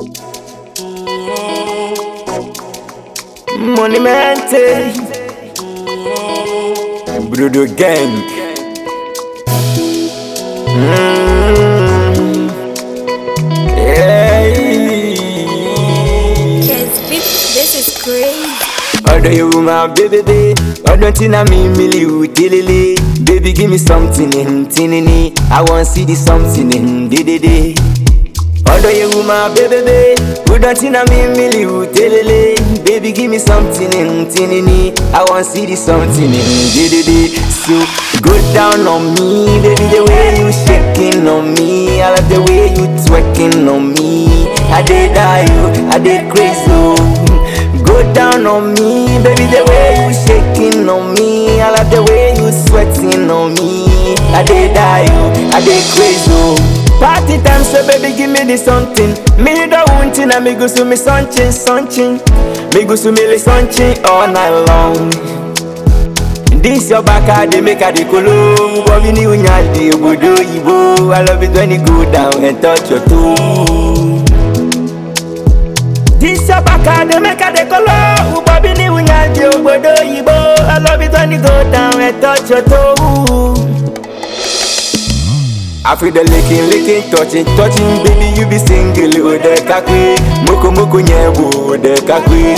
Monumental Brudo Gang. This is crazy. Although you my baby, I don't think I mean you dilly. Baby, give me something in tinny. I want see the something in diddy. Although you my baby, who don't think I mean you dilly. Baby, give me something in tinny. I want see the something in diddy. So go down on me, baby, the way you shaking on me. I love the way you twerking on me. I did die you, I did crazy. Go down on me, baby, the way you shaking on me. I love the way you sweating on me. I did die you, I did crazy. Party time, so baby, give me the something. Me don't want to, me go to me sunshine. Me go to me sunshine all night long. This your back, they make a decolo. But we knew you bodo ibo. I love it when you go down and touch your toe. This your back, they make a decolo. But we knew you bodo ibo. I love it when you go down and touch your toe. I feel the licking, touching, baby, you be single with the kakwe. Moko nyebo with the kakwe.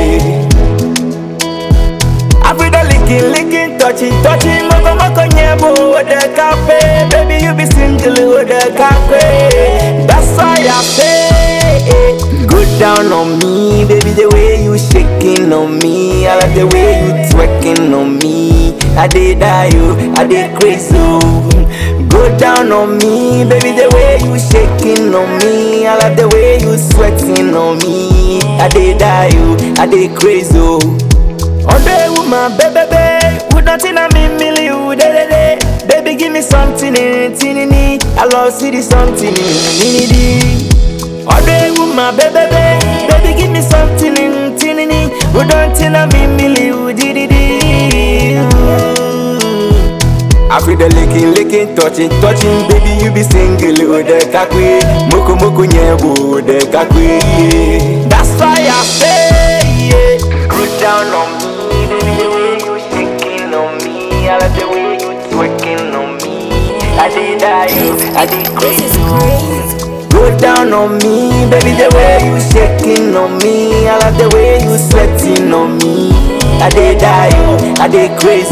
I feel the licking, touching, moko nyebo with the kakwe. Baby, you be single with the kakwe. That's why I say, go down on me, baby, the way you shaking on me. I like the way you twerking on me. I did die you, I did crazy. Go down on me, baby, the way you shaking on me. I love the way you sweating on me. I did die you, I did crazy. On the woman, baby, who don't think I mean you, baby, give me something in tinny. I love see the something in tinny. On the woman, baby, give me something in tinny. Who don't think I mean you, I feel the licking, touching, baby, you be single with the kakwe. Moko nyebo with the kakwe. That's why I say, yeah. Go down on me, baby, the way you shaking on me. I love the way you twerking on me. I did die you, I did This is crazy. Go down on me, baby, the way you shaking on me. I love the way you sweating on me. I did die you, I did crazy.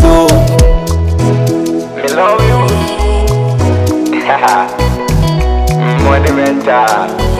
I love you. Monumental.